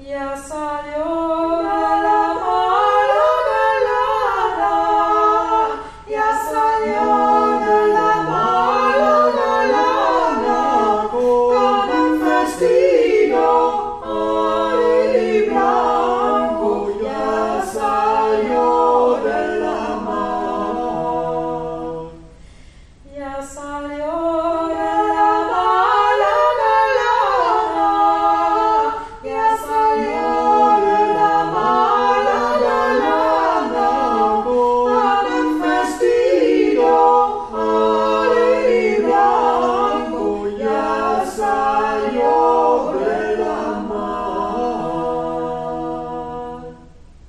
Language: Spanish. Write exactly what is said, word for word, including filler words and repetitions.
Ya salió de la margarita, ya salió de la margarita, con un vestido oro y blanco, ya salió de la mar, ya salió.